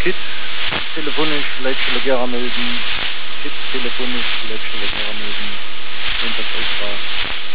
Shit, telefonisch, Leitstelle melden. Shit, telefonisch, Leitstelle melden. Wenn das euch war.